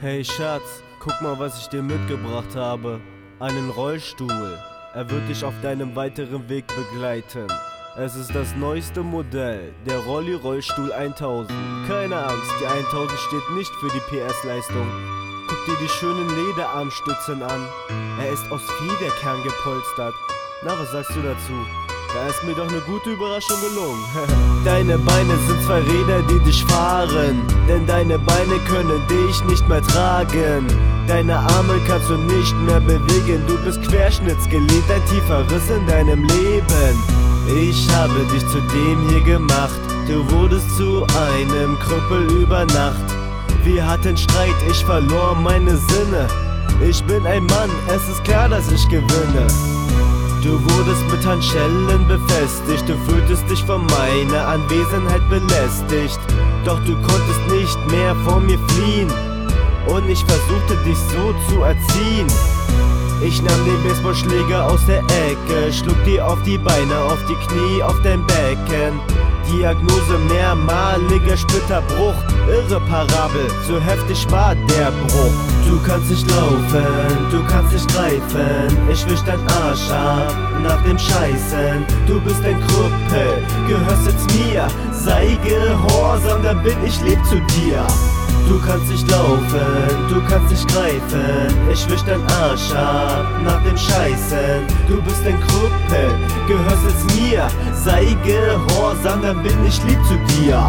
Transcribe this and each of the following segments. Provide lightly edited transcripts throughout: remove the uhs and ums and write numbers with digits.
Hey Schatz, guck mal, was ich dir mitgebracht habe. Einen Rollstuhl. Er wird dich auf deinem weiteren Weg begleiten. Es ist das neueste Modell, der Rolli Rollstuhl 1000. Keine Angst, die 1000 steht nicht für die PS-Leistung. Guck dir die schönen Lederarmstützen an. Er ist aus Federkern gepolstert. Na, was sagst du dazu? Da ist mir doch eine gute Überraschung gelungen. Deine Beine sind zwei Räder, die dich fahren. Denn deine Beine können dich nicht mehr tragen. Deine Arme kannst du nicht mehr bewegen. Du bist querschnittsgelähmt, ein tiefer Riss in deinem Leben. Ich habe dich zu dem hier gemacht. Du wurdest zu einem Krüppel über Nacht. Wir hatten Streit, ich verlor meine Sinne. Ich bin ein Mann, es ist klar, dass ich gewinne. Du wurdest mit Handschellen befestigt, du fühltest dich von meiner Anwesenheit belästigt. Doch du konntest nicht mehr vor mir fliehen und ich versuchte dich so zu erziehen. Ich nahm den Baseballschläger aus der Ecke, schlug dir auf die Beine, auf die Knie, auf dein Becken. Diagnose mehrmaliger Splitterbruch, irreparabel, so heftig war der Bruch. Du kannst nicht laufen, du kannst nicht greifen, ich wisch dein Arsch ab nach dem Scheißen. Du bist ein Krüppel, gehörst jetzt mir, sei gehorsam, dann bin ich lieb zu dir. Du kannst nicht laufen, du kannst nicht greifen, ich wisch dein Arsch ab nach dem Scheißen. Du bist ein Krüppel, gehörst jetzt mir, sei gehorsam, dann bin ich lieb zu dir.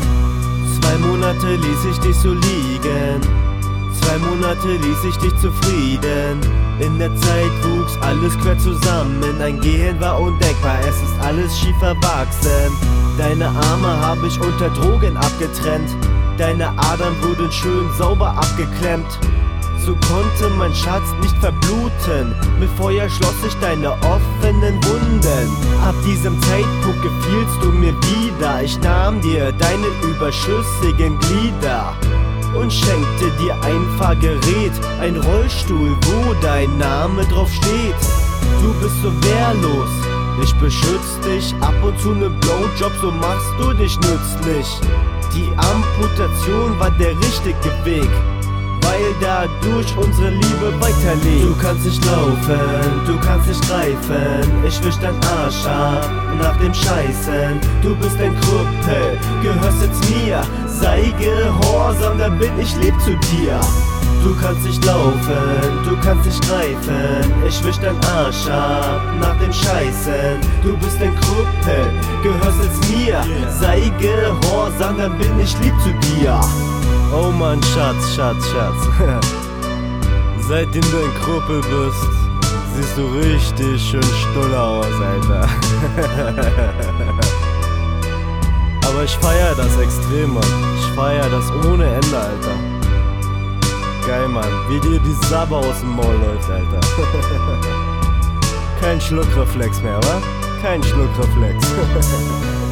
2 Monate ließ ich dich so liegen, 2 Monate ließ ich dich zufrieden. In der Zeit wuchs alles quer zusammen, ein Gehen war undenkbar, es ist alles schief verwachsen. Deine Arme habe ich unter Drogen abgetrennt, deine Adern wurden schön sauber abgeklemmt. So konnte mein Schatz nicht verbluten, mit Feuer schloss ich deine offenen Wunden. Ab diesem Zeitpunkt gefielst du mir wieder, ich nahm dir deine überschüssigen Glieder und schenkte dir ein Fahrgerät, ein Rollstuhl, wo dein Name drauf steht. Du bist so wehrlos, ich beschütz dich, ab und zu ne Blowjob, so machst du dich nützlich. Die Amputation war der richtige Weg, weil dadurch unsere Liebe weiterlebt. Du kannst nicht laufen, du kannst nicht greifen, ich wisch dein Arsch ab nach dem Scheißen. Du bist ein Krüppel, gehörst jetzt mir, sei gehorsam, dann bin ich lieb zu dir. Du kannst nicht laufen, du kannst nicht greifen, ich wisch dein Arsch ab nach dem Scheißen. Du bist ein Krüppel, gehörst jetzt mir, sei gehorsam, dann bin ich lieb zu dir. Oh Mann, Schatz, Schatz, Schatz. Seitdem du ein Krüppel bist, siehst du richtig schön stulle aus, Alter. Aber ich feier das extrem, Mann. Ich feier das ohne Ende, Alter. Geil, Mann, wie dir die Sabber aus dem Maul läuft, Alter. Kein Schluckreflex mehr, wa? Kein Schluckreflex.